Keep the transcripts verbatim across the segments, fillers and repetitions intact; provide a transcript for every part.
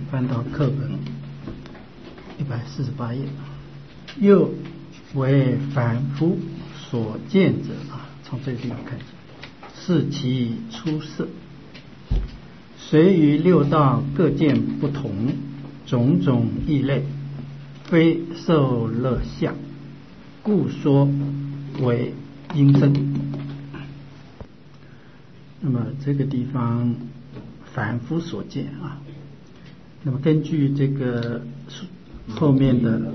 翻到课本一百四十八页。又为凡夫所见者啊，从这个地方开始，是其出色。随于六道各见不同，种种异类，非受乐相，故说为因身。那么这个地方凡夫所见啊，那么根据这个后面的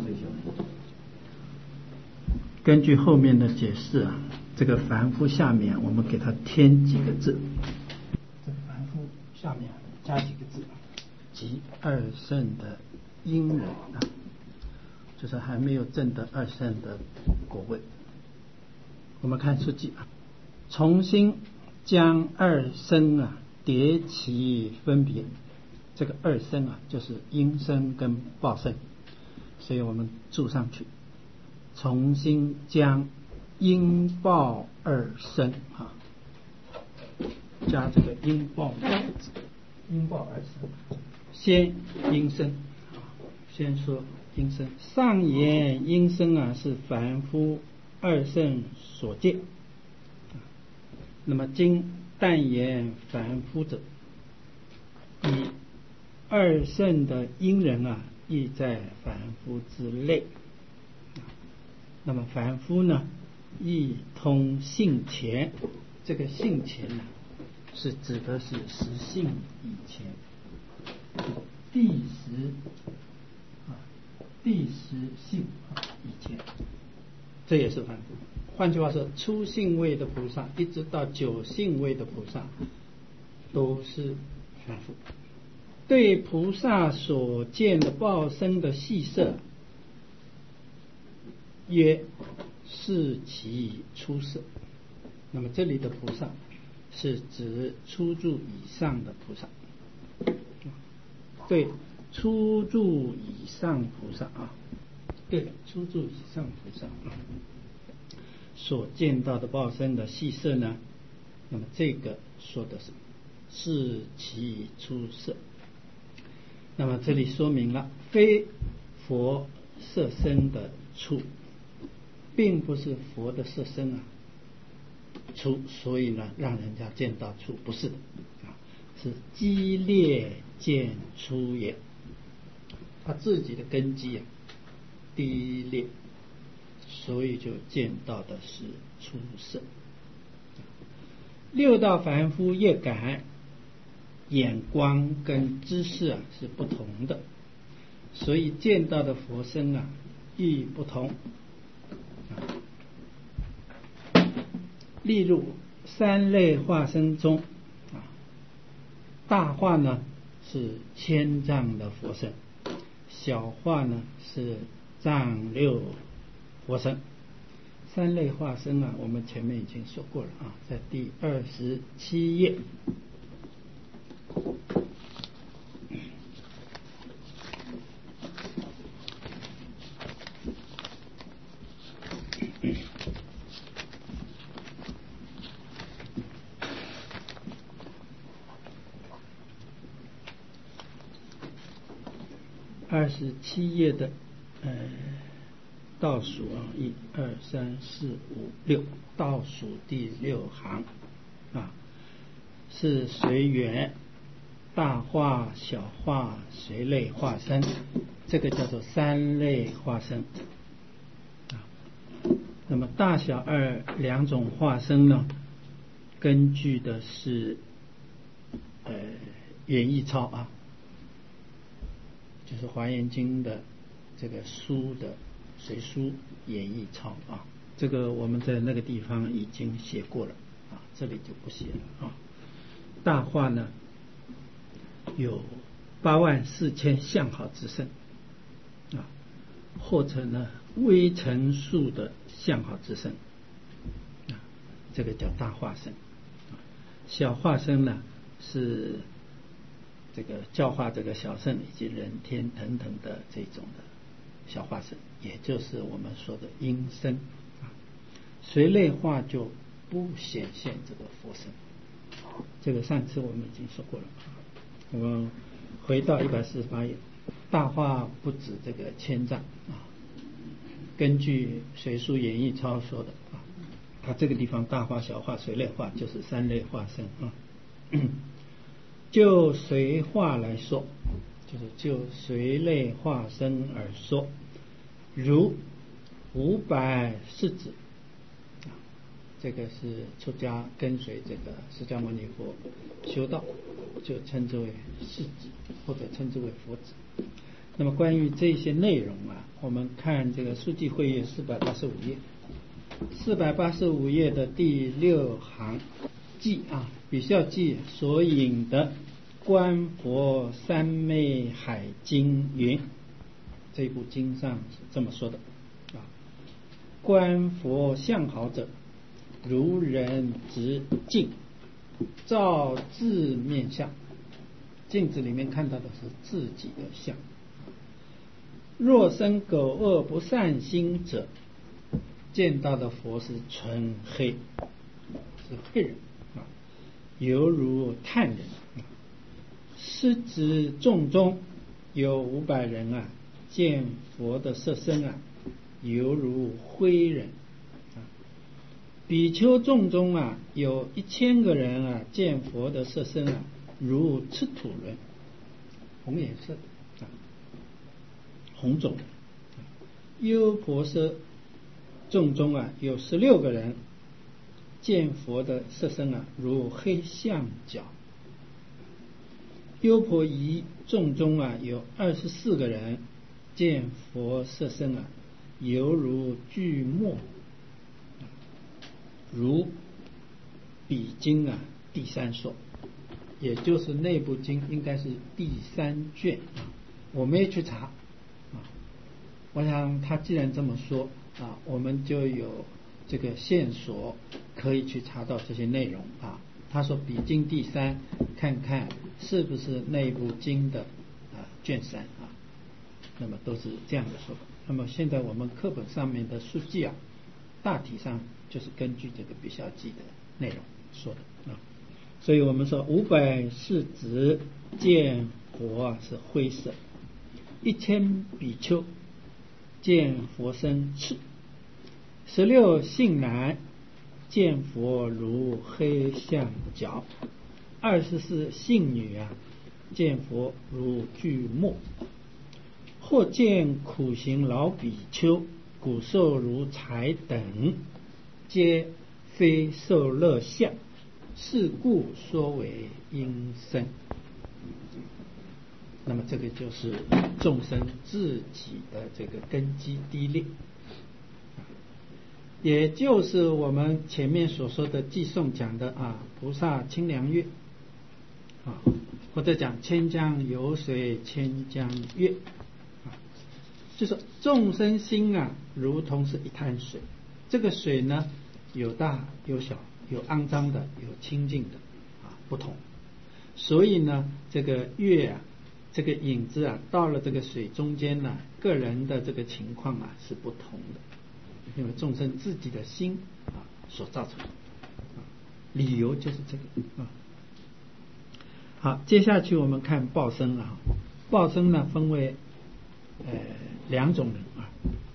根据后面的解释啊，这个凡夫下面我们给它添几个字，这个凡夫下面加几个字，即二圣的因人啊，就是还没有证得二圣的果位。我们看书记啊，重新将二生啊叠其分别，这个二生啊就是因生跟报生，所以我们注上去，重新将因报二生啊，加这个因报因报二生，先因生啊，先说因生。上言因生啊是凡夫二圣所见，那么今但言凡夫者，以二圣的因人啊亦在凡夫之内。那么凡夫呢亦通性前，这个性前呢是指的是实性以前，第十啊第十性啊以前，这也是凡夫。换句话说，初性位的菩萨一直到九性位的菩萨都是凡夫。对菩萨所见的报身的细色，曰是其出色。那么这里的菩萨是指初住以上的菩萨，对初住以上菩萨啊，对初住以上菩萨啊所见到的报身的细色呢，那么这个说的是是其出色。那么这里说明了非佛色身的出，并不是佛的色身啊出，所以呢让人家见到出，不是的啊，是激烈见出也。他自己的根基啊低劣，所以就见到的是出色。六道凡夫业感眼光跟知识啊是不同的，所以见到的佛身啊亦不同。例如三类化身中啊，大化呢是千丈的佛身，小化呢是丈六佛身。三类化身啊，我们前面已经说过了啊，在第二十七页。二十七页的呃倒数啊，一二三四五六，倒数第六行啊，是随缘大化、小化、随类化身，这个叫做三类化身啊。那么大小二两种化身呢，根据的是呃演义钞啊，就是华严经的这个书的随书演义钞啊，这个我们在那个地方已经写过了啊，这里就不写了啊。大化呢有八万四千相好之身啊，或者呢微尘数的相好之身啊，这个叫大化身。小化身呢是这个教化这个小圣以及人天等等的这种的小化身，也就是我们说的阴身啊。随类化就不显现这个佛身，这个上次我们已经说过了。我们回到一百四十八页，大化不止这个千丈啊。根据随书演义抄说的啊，他这个地方大化、小化、随类化就是三类化身啊。就随化来说，就是就随类化身而说，如五百世子。这个是出家跟随这个释迦牟尼佛修道，就称之为世子，或者称之为佛子。那么关于这些内容啊，我们看这个书记会页四百八十五页，四百八十五页的第六行记啊，比较记所引的观佛三昧海经云，这部经上是这么说的啊：观佛相好者，如人直镜，照自面相，镜子里面看到的是自己的相。若生苟恶不善心者，见到的佛是纯黑，是黑人啊，犹如炭人。师子众中有五百人啊，见佛的色身啊，犹如灰人。比丘众中啊，有一千个人啊，见佛的色身啊，如赤土人，红颜色的啊，红种。优婆塞众中啊，有十六个人见佛的色身啊，如黑象角。优婆夷众中啊，有二十四个人见佛色身啊，犹如巨墨。如比经啊第三说，也就是那部经应该是第三卷啊，我没有去查啊。我想他既然这么说啊，我们就有这个线索可以去查到这些内容啊。他说比经第三，看看是不是那部经的啊卷三啊，那么都是这样的说法。那么现在我们课本上面的书记啊，大体上就是根据这个比较记的内容说的啊，所以我们说五百世子见佛啊是灰色，一千比丘见佛身赤，十六信男见佛如黑象角，二十四信女啊见佛如巨墨，或见苦行老比丘骨瘦如柴等，皆非受乐相，是故说为阴身。那么这个就是众生自己的这个根基低劣，也就是我们前面所说的偈颂讲的啊，菩萨清凉月啊，或者讲千江有水千江月啊，就是众生心啊，如同是一滩水，这个水呢有大有小，有肮脏的，有清净的啊，不同。所以呢，这个月啊，这个影子啊，到了这个水中间呢，个人的这个情况啊是不同的，因为众生自己的心啊所造成的啊，理由就是这个啊。好，接下去我们看报身啊，报身呢分为呃两种人啊。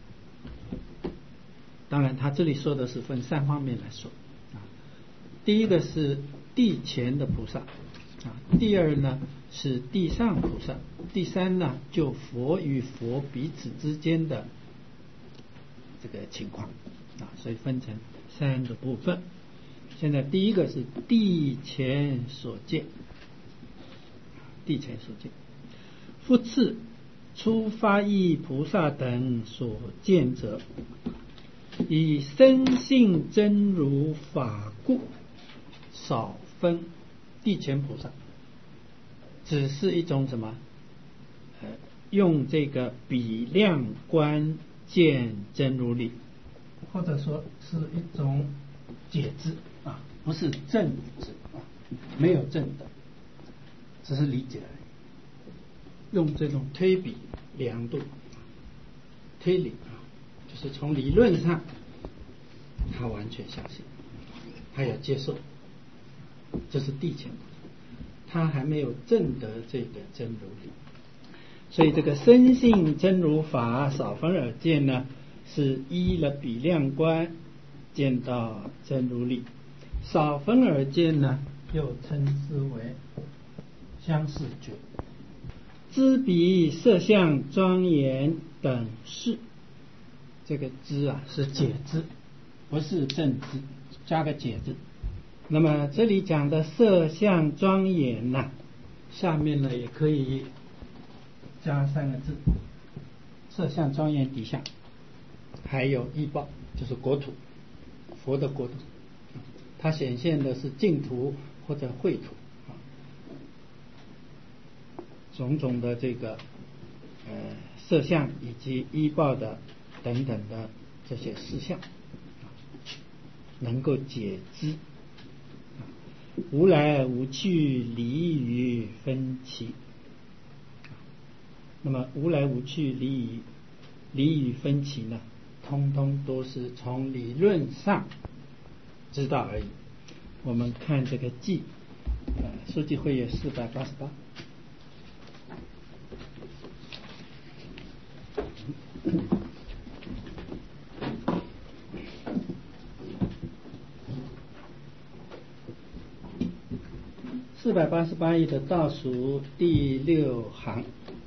当然他这里说的是分三方面来说啊，第一个是地前的菩萨啊，第二呢是地上菩萨，第三呢就佛与佛彼此之间的这个情况啊，所以分成三个部分。现在第一个是地前所见，地前所见，复次初发意菩萨等所见者，以生性真如法故，少分地前菩萨，只是一种什么？呃，用这个比量观见真如理，或者说是一种解字啊，不是正字啊，没有正的，只是理解而已。用这种推比量度推理啊，就是从理论上他完全相信，他要接受，这是地前菩萨。 他还没有证得这个真如理。所以这个深信真如法少分而见呢，是依了比量观见到真如理。少分而见呢，又称之为相似觉。知彼色相庄严等事，这个知啊是解知，不是正知，加个解字。那么这里讲的色相庄严呐、啊，下面呢也可以加三个字，色相庄严底下还有依报，就是国土，佛的国土，它显现的是净土或者秽土啊，种种的这个呃色相以及依报的等等的这些事项，能够解知。无来无去，离于分歧。那么无来无去，离于离于分歧呢，通通都是从理论上知道而已。我们看这个记，呃，书记会页四百八十八。四百八十八页的倒数第六行，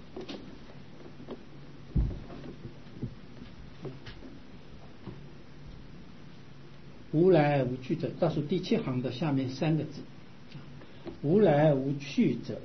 无来无去者，倒数第七行的下面三个字，无来无去者。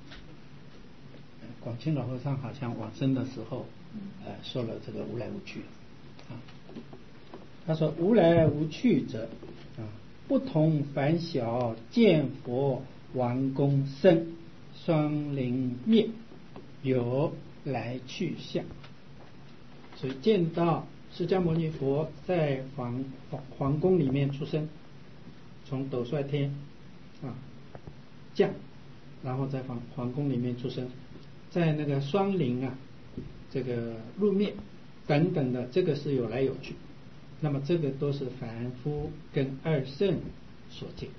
广清老和尚好像往生的时候，呃，说了这个无来无去啊。他说无来无去者啊，不同凡小见佛王公生，双灵灭，有来去相。所以见到释迦牟尼佛在皇皇宫里面出生，从斗率天啊降，然后在皇皇宫里面出生，在那个双灵啊这个入灭等等的，这个是有来有去。那么这个都是凡夫跟二圣所见。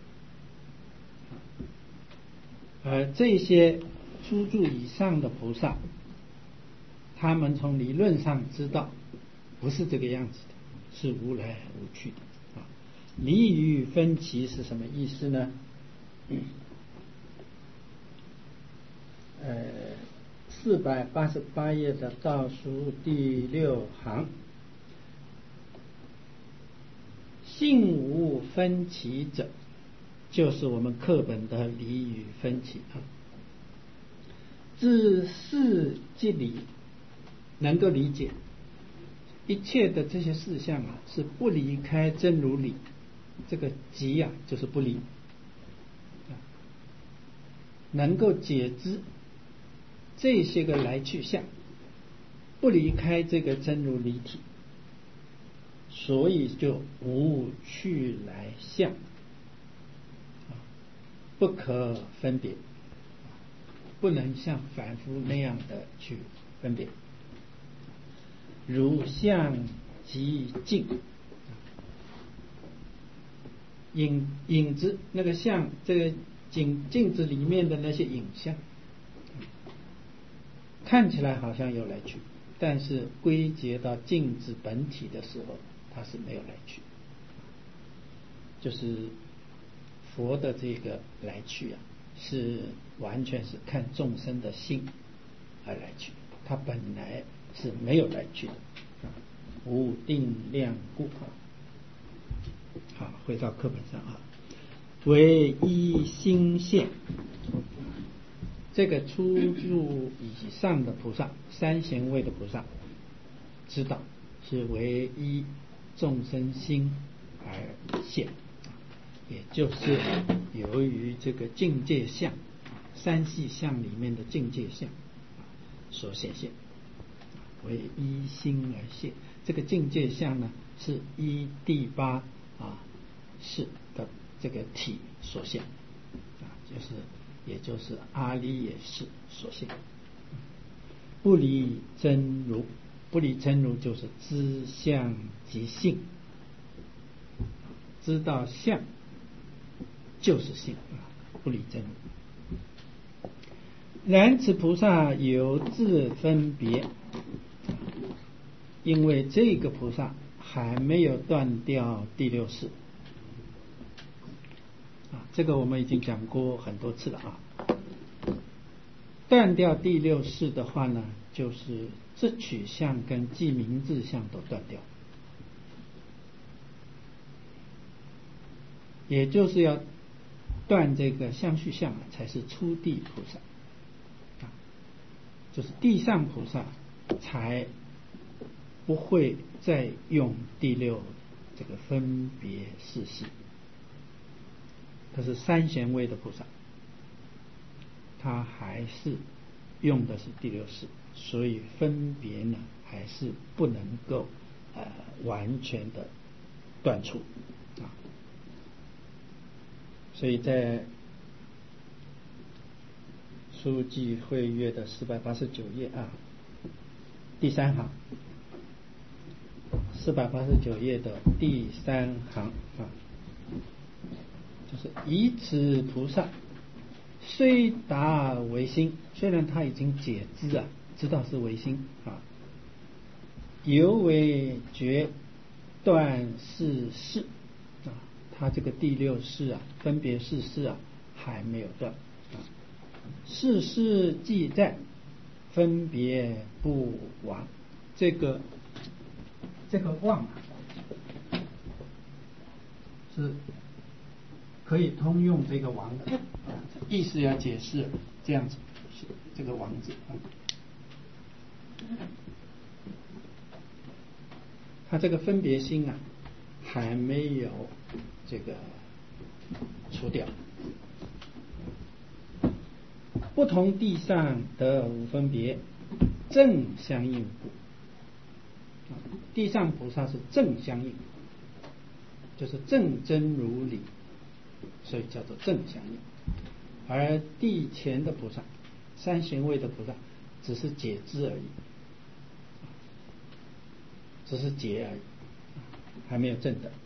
而这些诸住以上的菩萨，他们从理论上知道不是这个样子的，是无来无去的啊。离于分歧是什么意思呢？嗯、呃，四百八十八页的倒数第六行，性无分歧者，就是我们课本的离与分歧啊。自事即理，能够理解一切的这些事项啊，是不离开真如理。这个即啊，就是不离，能够解知这些个来去相，不离开这个真如理体，所以就无去来相，不可分别，不能像凡夫那样的去分别。如相即镜，影影子，那个像这个镜镜子里面的那些影像，看起来好像有来去，但是归结到镜子本体的时候，它是没有来去。就是佛的这个来去啊，是完全是看众生的心而来去，它本来是没有来去的，无定量故。好，回到课本上啊，唯一心现。这个初入以上的菩萨，三贤位的菩萨，知道是唯一众生心而现，也就是由于这个境界相，三细相里面的境界相所显现，为依心而现。这个境界相呢，是依第八啊识的这个体所现啊，就是也就是阿离耶识所现。不离真如，不离真如就是知相即性，知道相就是性，不离真如。 然此菩萨有自分别，因为这个菩萨还没有断掉第六识啊，这个我们已经讲过很多次了啊。断掉第六识的话呢，就是知取相跟记名字相都断掉，也就是要断这个相续相才是初地菩萨啊，就是地上菩萨才不会再用第六这个分别事识。可是三贤位的菩萨他还是用的是第六识，所以分别呢还是不能够呃完全的断除啊。所以在书记会阅的四百八十九页啊，第三行，四百八十九页的第三行啊，就是以此菩萨虽达唯心，虽然他已经解知啊，知道是唯心啊，犹为觉断世事啊，他这个第六识啊，分别世事啊还没有断啊，世事既在，分别不亡。这个这个忘啊，是可以通用这个王的，意思要解释这样子，这个王字啊，他这个分别心啊还没有这个除掉。不同地上得无分别，正相应故。地上菩萨是正相应，就是正真如理，所以叫做正相应。而地前的菩萨，三贤位的菩萨，只是解知而已，只是解而已，还没有证的。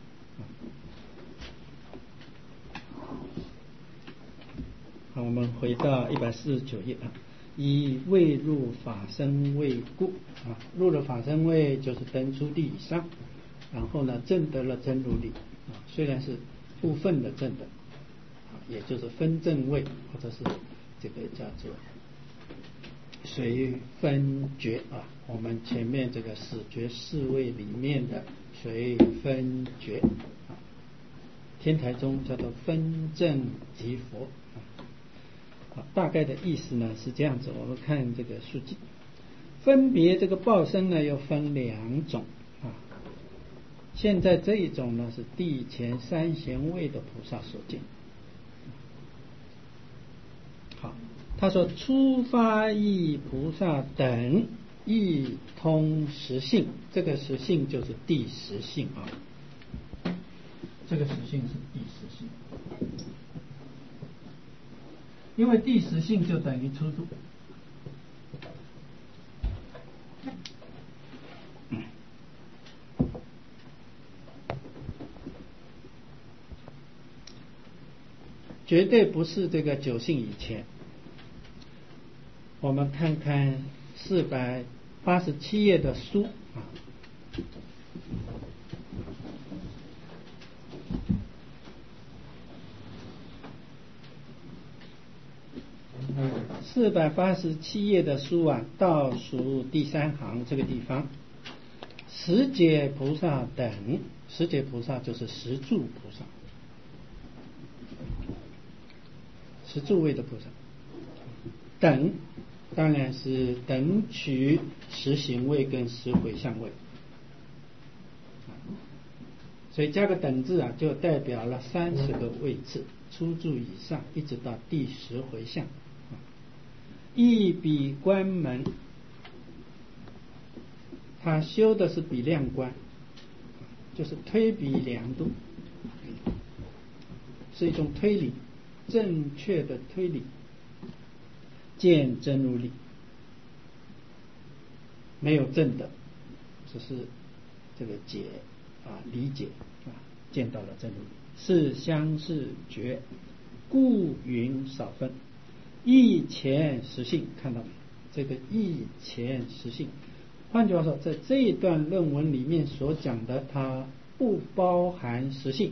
好，我们回到一百四十九页啊。以未入法身位故啊，入了法身位就是登出地以上，然后呢证得了真如理啊，虽然是部分的证的啊，也就是分证位，或者是这个叫做随分觉啊，我们前面这个始觉四位里面的随分觉啊，天台中叫做分证即佛啊。大概的意思呢是这样子，我们看这个书记，分别这个报身呢又分两种啊。现在这一种呢是地前三贤位的菩萨所见。好，他说初发意菩萨等亦通实性，这个实性就是第十性啊，这个实性是第十性。因为第十性就等于初住，绝对不是这个九性以前。我们看看四百八十七页的书啊。四百八十七页的书啊，倒数第三行这个地方，十解菩萨等，十解菩萨就是十住菩萨，十住位的菩萨等，当然是等取十行位跟十回向位，所以加个等字啊，就代表了三十个位次，初住以上一直到第十回向。一比观门，他修的是比量观，就是推比量度，是一种推理，正确的推理，见真如理，没有正的，只是这个解啊理解啊，见到了真如理，是相是觉，故云少分。 义前实性，看到没？这个义前实性，换句话说，在这一段论文里面所讲的，它不包含实性，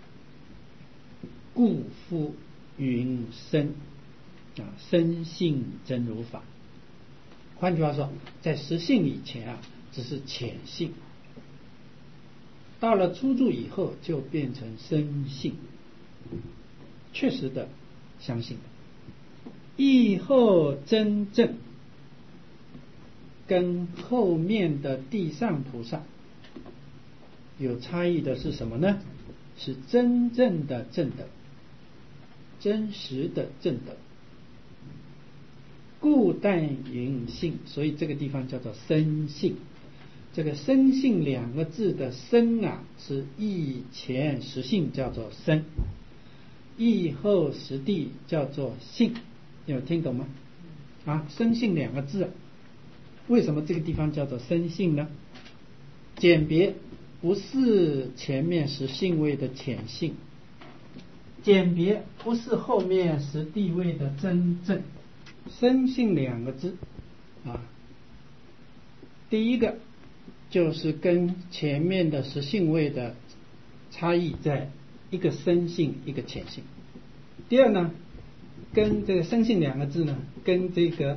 故复云身啊，身性真如法。换句话说，在实性以前啊，只是浅性，到了初住以后，就变成深性，确实的相信。以后真正跟后面的地上菩萨有差异的是什么呢？是真正的正德，真实的正德。故但云性，所以这个地方叫做深性。这个深性两个字的深啊，是义前实性叫做深，义后实地叫做性，有听懂吗？啊，深性两个字，为什么这个地方叫做深性呢？简别不是前面实性位的浅性，简别不是后面实地位的真正。深性两个字啊，第一个就是跟前面的实性位的差异，在一个深性一个浅性。第二呢，跟这个深性两个字呢，跟这个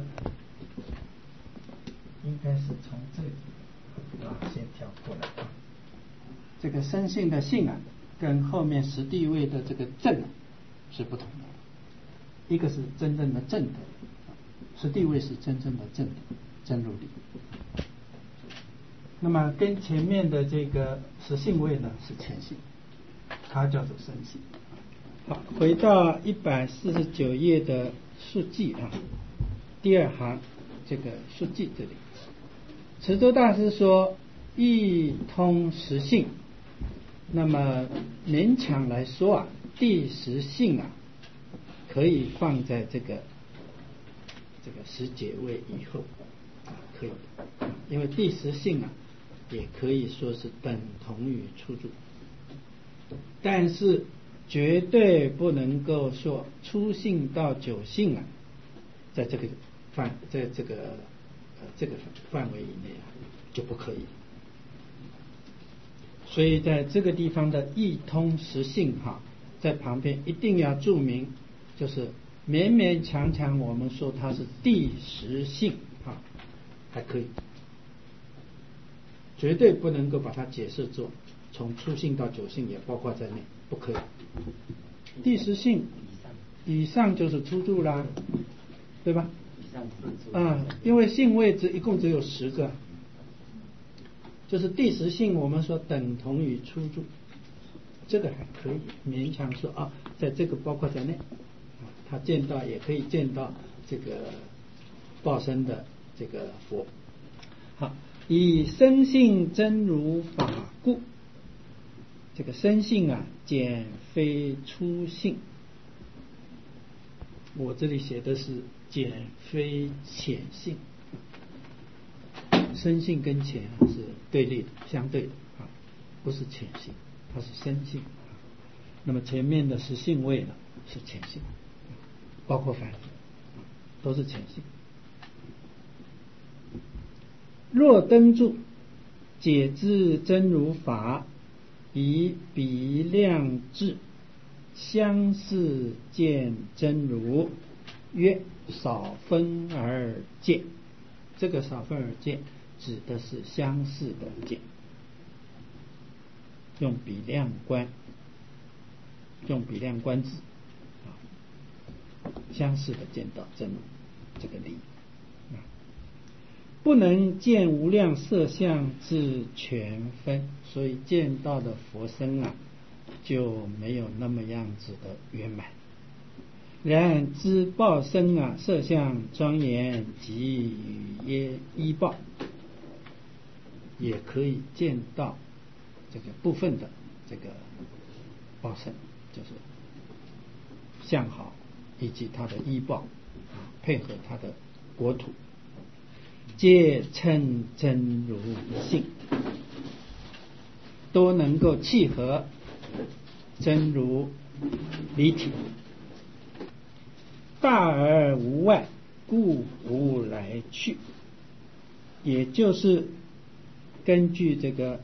应该是从这里啊先跳过来啊，这个深性的性啊，跟后面实地位的这个正啊是不同的，一个是真正的正德，实地位是真正的正德真如理。那么跟前面的这个实性位呢是浅性，它叫做深性。好，回到一百四十九页的述记啊，第二行这个述记这里，持州大师说义通实性，那么勉强来说啊，第十性啊可以放在这个这个十解位以后啊，可以，因为第十性啊也可以说是等同于初住，但是绝对不能够说初性到九性啊，在这个范在这个呃这个范围以内啊就不可以。所以在这个地方的义通实性哈，在旁边一定要注明，就是勉勉强强我们说它是第十性哈，还可以，绝对不能够把它解释作从初性到九性也包括在内，不可以。第十性以上就是初住啦，对吧？啊，因为性位置一共只有十个，就是第十性我们说等同于初住，这个还可以勉强说啊，在这个包括在内，他见到也可以见到这个报身的这个佛。好，以生性真如法故，这个生性啊简非初性，我这里写的是简非浅性，生性跟浅是对立的，相对的啊，不是浅性，它是生性。那么前面的实性位呢是浅性，包括反都是浅性。若登住解知真如法，以比量智相似见真如，曰少分而见。这个少分而见指的是相似的见，用比量观，用比量观智啊，相似的见到真如这个理。不能见无量色相至全分，所以见到的佛身啊就没有那么样子的圆满。然知报身啊色相庄严及与依报，也可以见到这个部分的这个报身，就是相好以及它的依报啊，配合它的国土，皆称真如性，都能够契合真如离体。 大而无外，故无来去。也就是根据这个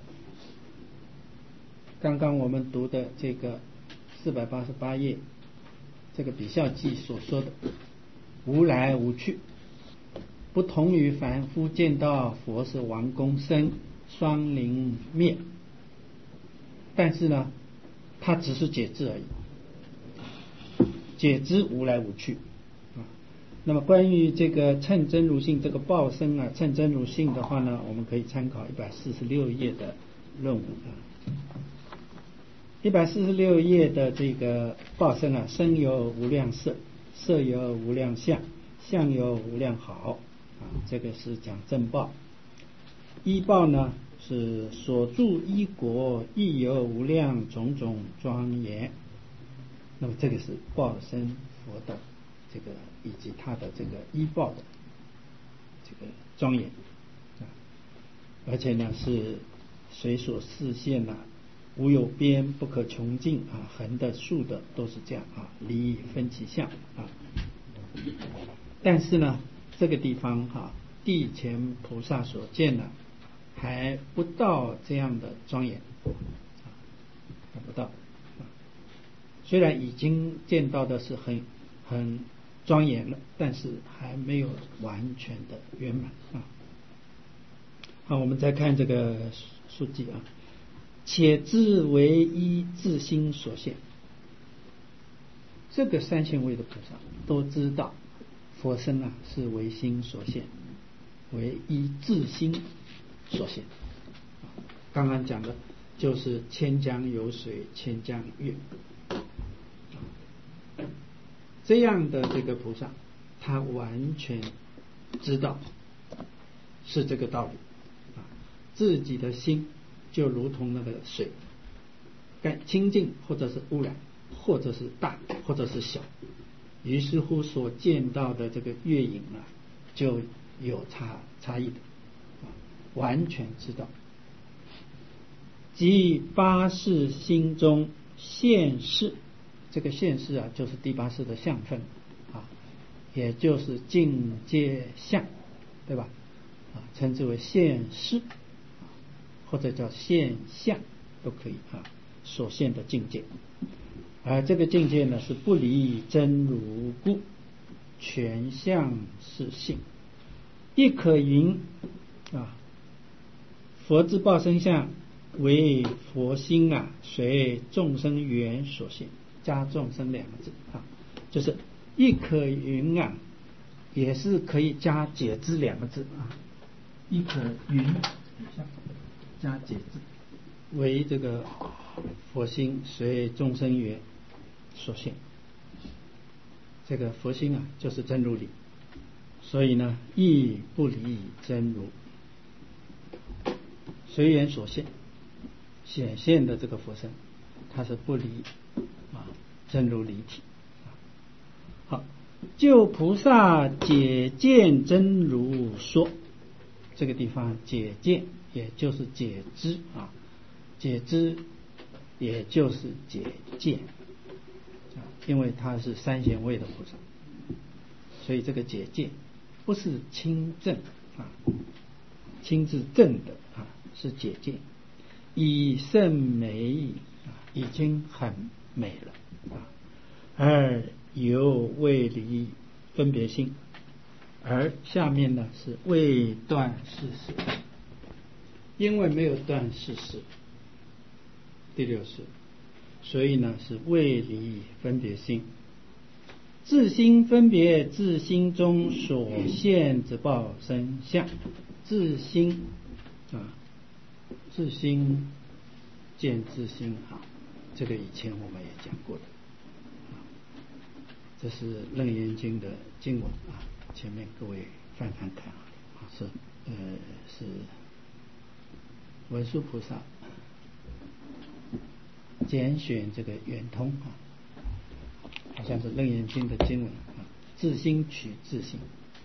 刚刚我们读的这个四百八十八页这个比孝记所说的无来无去，不同于凡夫见到佛是王公生双灵灭，但是呢它只是解知而已，解知无来无去。那么关于这个称真如性这个报身啊，称真如性的话呢，我们可以参考一百四十六页的论文啊。一百四十六页的这个报身啊，身有无量色，色有无量相，相有无量好啊，这个是讲正报。依报呢是所住依国亦有无量种种庄严，那么这个是报身佛的这个以及他的这个依报的这个庄严啊，而且呢是随所示现啊，无有边，不可穷尽啊，横的竖的都是这样啊，离分其相啊。但是呢，这个地方哈、啊，地前菩萨所见呢，还不到这样的庄严啊，还不到。啊、虽然已经见到的是很很庄严了，但是还没有完全的圆满啊。好，我们再看这个书记啊。且知为依自心所现，这个三贤位的菩萨都知道佛身啊是为心所现，为依自心所现。刚刚讲的就是千江有水千江月，这样的这个菩萨他完全知道是这个道理啊，自己的心就如同那个水，干清净或者是污染，或者是大或者是小，于是乎所见到的这个月影啊，就有差差异的，完全知道。即八识心中现识，这个现识啊，就是第八识的相分啊，也就是境界相，对吧？啊，称之为现识。或者叫现象都可以啊，所现的境界，而这个境界呢是不离真如故，全相是性，亦可云啊，佛之报身相为佛心啊，随众生缘所现，加众生两个字啊，就是亦可云啊，也是可以加解知两个字啊，亦可云。加解字为这个佛心随众生缘所现，这个佛心啊就是真如理，所以呢亦不离真如，随缘所现显现的这个佛身，它是不离啊真如理体。好，就菩萨解见真如说，这个地方解见也就是解知啊，解知也就是解见啊，因为它是三贤位的菩萨，所以这个解见不是亲正啊，亲自正的啊，是解见，以甚美啊，已经很美了啊，而犹未离分别心，而下面呢是未断世事。因为没有断世事，第六识，所以呢是未离分别心，自心分别自心中所现之报身相，自心啊，自心见自心啊，这个以前我们也讲过的啊，这是楞严经的经文啊，前面各位翻翻看啊，是呃是。文殊菩萨拣选这个圆通啊，好像是楞严经的经文啊，自心取自心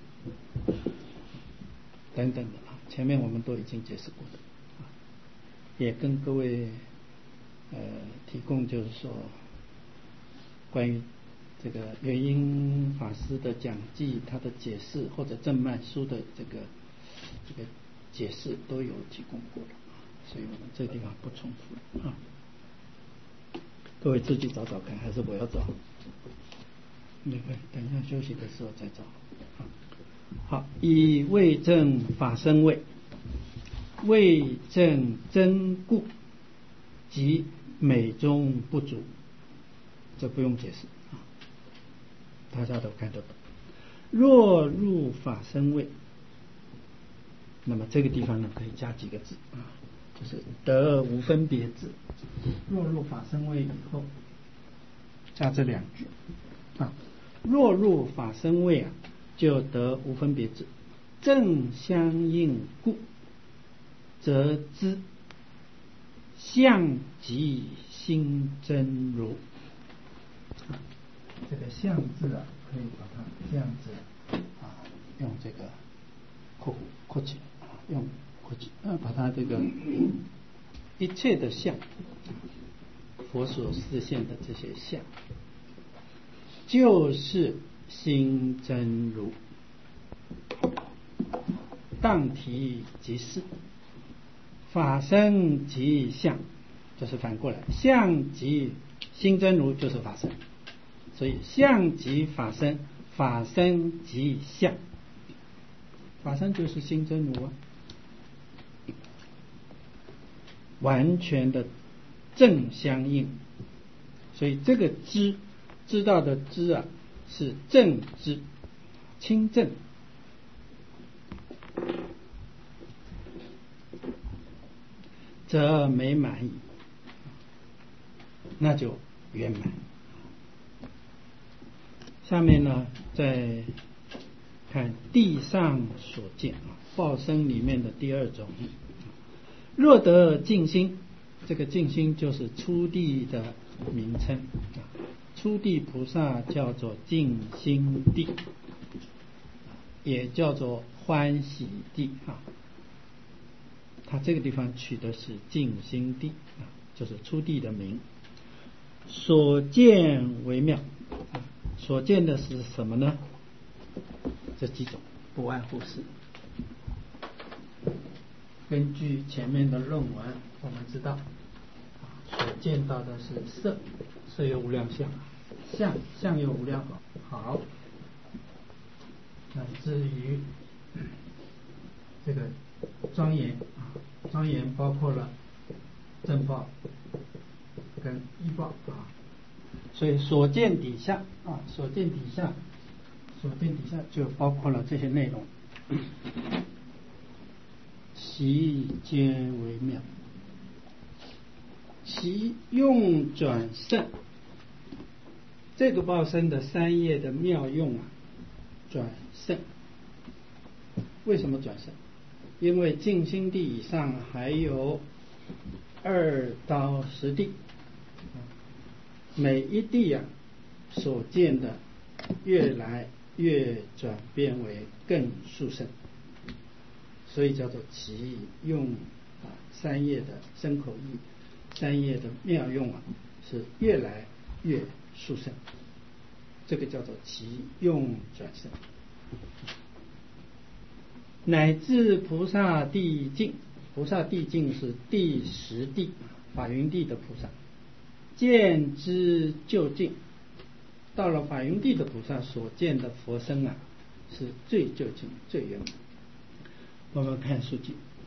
等等的啊，前面我们都已经解释过的啊，也跟各位呃提供就是说关于这个元英法师的讲记，他的解释或者正脉书的这个这个解释都有提供过了，所以我们这个地方不重复啊。各位自己找找看，还是我要找？那个等一下休息的时候再找。好，以味正法身位，味正真故，即美中不足，这不用解释啊，大家都看得懂。若入法身位，那么这个地方呢可以加几个字啊，就是得无分别字。若入法身位以后，加这两句啊，若入法身位啊，就得无分别字，正相应故，则知相即心真如。这个相字啊，可以把它这样子啊，用这个括括起啊，用括起啊，把它这个一切的相，佛所示现的这些相，就是心真如。当体即是，法身即相，这是反过来，相即心真如就是法身，所以相即法身，法身即相，法身就是心真如啊，完全的正相应。所以这个知知道的知啊，是正知，清正。则美满矣，那就圆满。下面呢，再看地上所见啊，报身里面的第二种。若得净心，这个净心就是初地的名称啊，初地菩萨叫做净心地，也叫做欢喜地啊。他这个地方取的是净心地啊，就是初地的名。所见为妙，所见的是什么呢？这几种不外乎是，根据前面的论文，我们知道所见到的是色，色有无量相，相相有无量好，好，乃至于这个庄严啊，庄严包括了正报跟依报啊，所以所见底下啊，所见底下，所见底下就包括了这些内容。其皆为妙，其用转胜，这个报身的三业的妙用啊，转胜。为什么转胜？因为净心地以上还有二到十地，每一地啊所见的越来越转变为更殊胜，所以叫做其用啊三业的身口意三业的妙用啊是越来越殊胜，这个叫做其用转胜。乃至菩萨地境，菩萨地境是第十地法云地的菩萨，见之究竟，到了法云地的菩萨所见的佛身啊，是最究竟最圆满。我们看书记